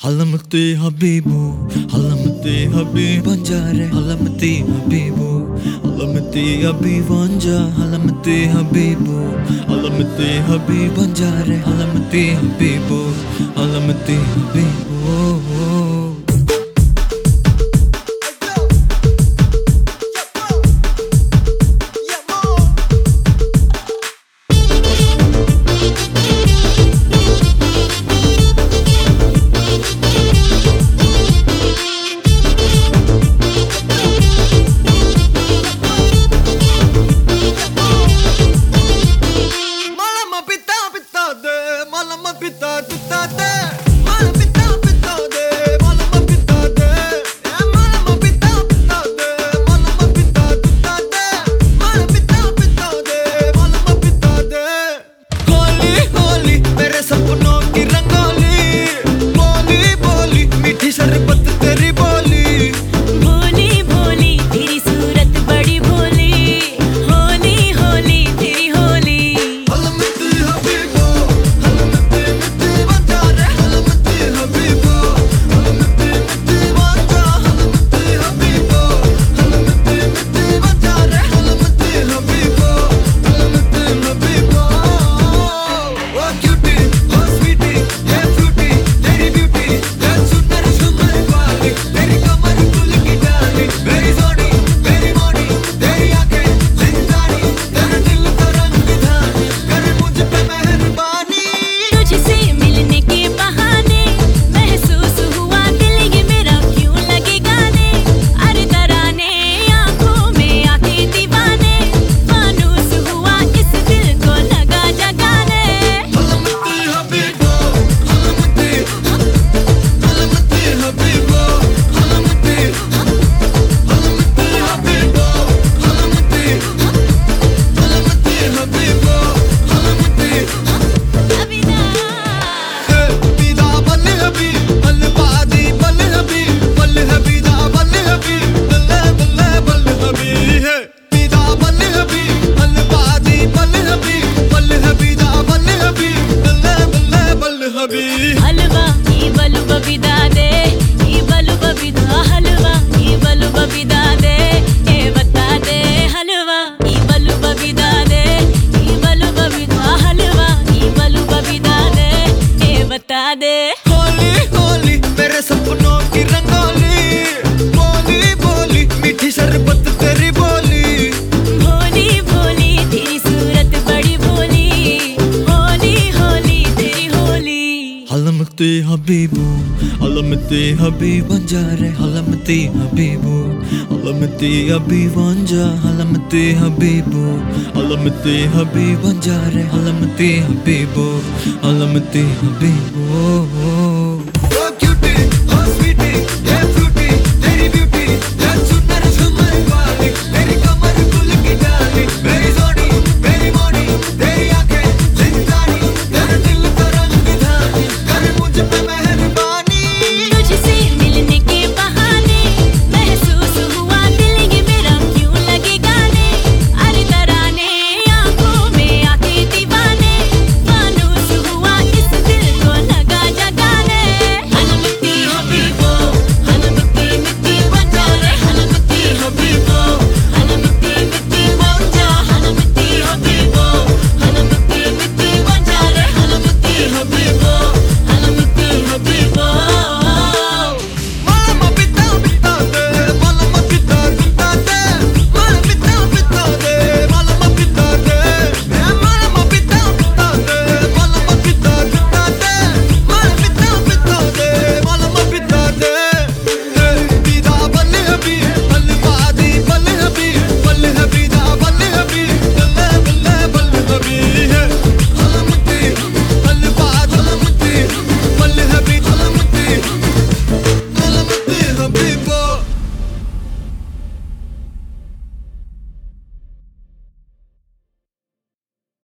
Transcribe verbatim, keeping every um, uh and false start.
हलमती हबीबो हलमती हबीब बंजारे हलमती हबीबो हलमती हबीब वंजा हलमती हबीबो हलमती हबीब बंजारे हलमती हबीबो हलमती हबीबो हलवा ई बलु बबिदा दे ई बलु बबिदा हलवा ई बलु बबिदा दे ए बता दे हलवा ई बलु बबिदा दे ई बलु बबिदा हलवा ई बलु बबिदा दे ए बता दे होली होली मेरे सपनों की रंगोली बोली बोली मीठी शरबत तेरी बोली भोली भोली तेरी सूरत बड़ी भोली होली होली तेरी होली हलमती हबीबो हलमती हबीब बंजारे हलमती हबीबो हलमती हबीब वंजा हलमती हबीबो हलमती हबीब बंजारे हलमती हबीबो हलमती हबीबो तुझसे